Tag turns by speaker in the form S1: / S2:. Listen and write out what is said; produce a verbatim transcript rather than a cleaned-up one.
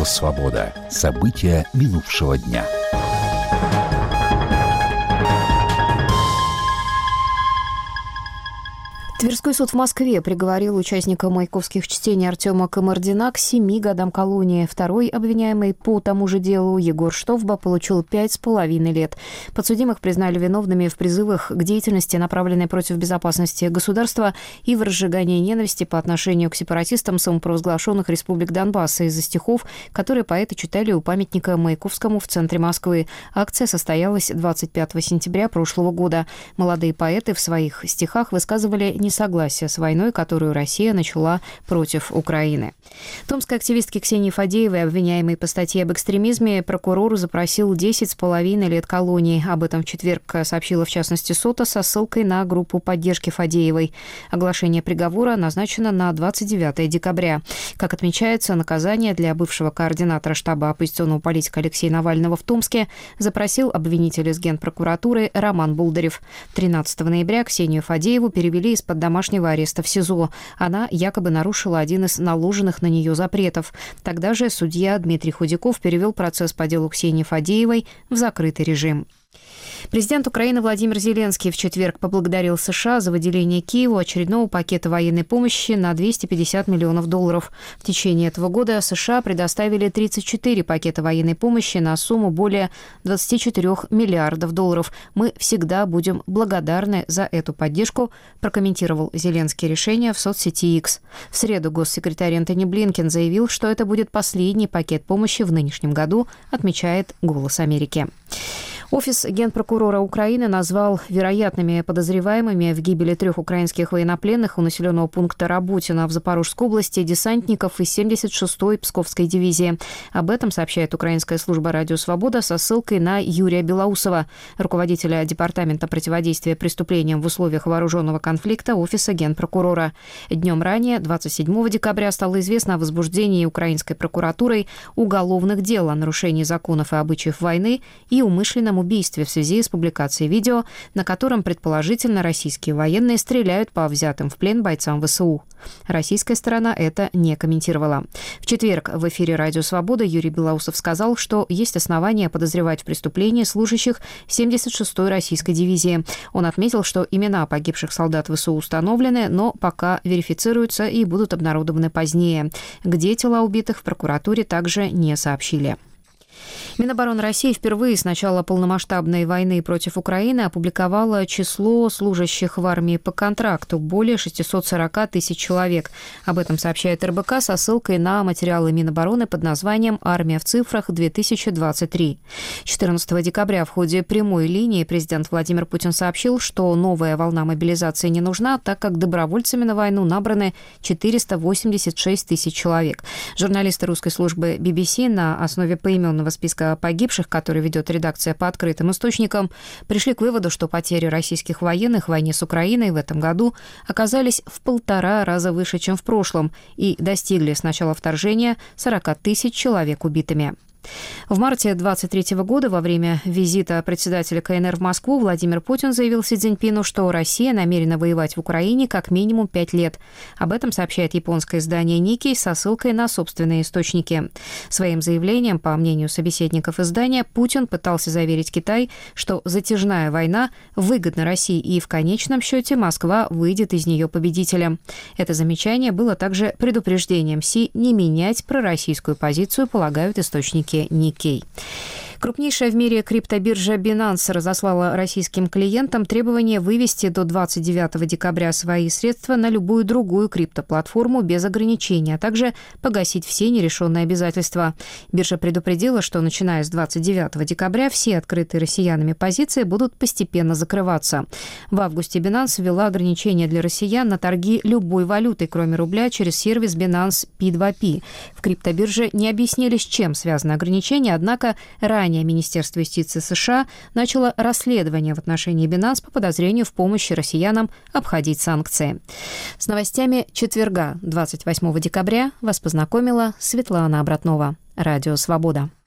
S1: Радио «Свобода». События минувшего дня.
S2: Тверской суд в Москве приговорил участника маяковских чтений Артема Камардина к семи годам колонии. Второй обвиняемый по тому же делу, Егор Штовба, получил пять с половиной лет. Подсудимых признали виновными в призывах к деятельности, направленной против безопасности государства, и в разжигании ненависти по отношению к сепаратистам самопровозглашенных республик Донбасса из-за стихов, которые поэты читали у памятника Маяковскому в центре Москвы. Акция состоялась двадцать пятого сентября прошлого года. Молодые поэты в своих стихах высказывали не согласия с войной, которую Россия начала против Украины. Томской активистке Ксении Фадеевой, обвиняемой по статье об экстремизме, прокурор запросил десять с половиной лет колонии. Об этом в четверг сообщила в частности СОТА со ссылкой на группу поддержки Фадеевой. Оглашение приговора назначено на двадцать девятого декабря. Как отмечается, наказание для бывшего координатора штаба оппозиционного политика Алексея Навального в Томске запросил обвинитель из Генпрокуратуры Роман Болдырев. тринадцатого ноября Ксению Фадееву перевели из-под домашнего ареста в СИЗО. Она якобы нарушила один из наложенных на нее запретов. Тогда же судья Дмитрий Худяков перевел процесс по делу Ксении Фадеевой в закрытый режим. Президент Украины Владимир Зеленский в четверг поблагодарил США за выделение Киеву очередного пакета военной помощи на двести пятьдесят миллионов долларов. В течение этого года США предоставили тридцать четыре пакета военной помощи на сумму более двадцать четыре миллиардов долларов. Мы всегда будем благодарны за эту поддержку, прокомментировал Зеленский решение в соцсети X. В среду госсекретарь Энтони Блинкен заявил, что это будет последний пакет помощи в нынешнем году, отмечает «Голос Америки». Офис Генпрокурора Украины назвал вероятными подозреваемыми в гибели трех украинских военнопленных у населенного пункта Работино в Запорожской области десантников из семьдесят шестой Псковской дивизии. Об этом сообщает украинская служба «Радио Свобода» со ссылкой на Юрия Белоусова, руководителя Департамента противодействия преступлениям в условиях вооруженного конфликта Офиса Генпрокурора. Днем ранее, двадцать седьмого декабря, стало известно о возбуждении украинской прокуратурой уголовных дел о нарушении законов и обычаев войны и умышленном убийстве в связи с публикацией видео, на котором, предположительно, российские военные стреляют по взятым в плен бойцам ВСУ. Российская сторона это не комментировала. В четверг в эфире «Радио Свобода» Юрий Белоусов сказал, что есть основания подозревать в преступлении служащих семьдесят шестой российской дивизии. Он отметил, что имена погибших солдат ВСУ установлены, но пока верифицируются и будут обнародованы позднее. Где тела убитых, в прокуратуре также не сообщили. Минобороны России впервые с начала полномасштабной войны против Украины опубликовала число служащих в армии по контракту – более шестьсот сорок тысяч человек. Об этом сообщает эр бэ ка со ссылкой на материалы Минобороны под названием «Армия в цифрах две тысячи двадцать три». четырнадцатого декабря в ходе прямой линии президент Владимир Путин сообщил, что новая волна мобилизации не нужна, так как добровольцами на войну набраны четыреста восемьдесят шесть тысяч человек. Журналисты русской службы би би си на основе поименного списка погибших, который ведет редакция по открытым источникам, пришли к выводу, что потери российских военных в войне с Украиной в этом году оказались в полтора раза выше, чем в прошлом, и достигли с начала вторжения сорок тысяч человек убитыми. В марте двадцать третьего года во время визита председателя ка эн эр в Москву Владимир Путин заявил Си Цзиньпину, что Россия намерена воевать в Украине как минимум пять лет. Об этом сообщает японское издание Nikkei со ссылкой на собственные источники. Своим заявлением, по мнению собеседников издания, Путин пытался заверить Китай, что затяжная война выгодна России и в конечном счете Москва выйдет из нее победителем. Это замечание было также предупреждением Си не менять пророссийскую позицию, полагают источники Nikkei. Крупнейшая в мире криптобиржа Binance разослала российским клиентам требование вывести до двадцать девятого декабря свои средства на любую другую криптоплатформу без ограничений, а также погасить все нерешенные обязательства. Биржа предупредила, что начиная с двадцать девятого декабря все открытые россиянами позиции будут постепенно закрываться. В августе Binance ввела ограничения для россиян на торги любой валютой, кроме рубля, через сервис Binance пи два пи. В криптобирже не объяснили, с чем связаны ограничения, однако ранее Министерство юстиции США начало расследование в отношении Binance по подозрению в помощи россиянам обходить санкции. С новостями четверга, двадцать восьмого декабря, вас познакомила Светлана Обратнова. Радио «Свобода».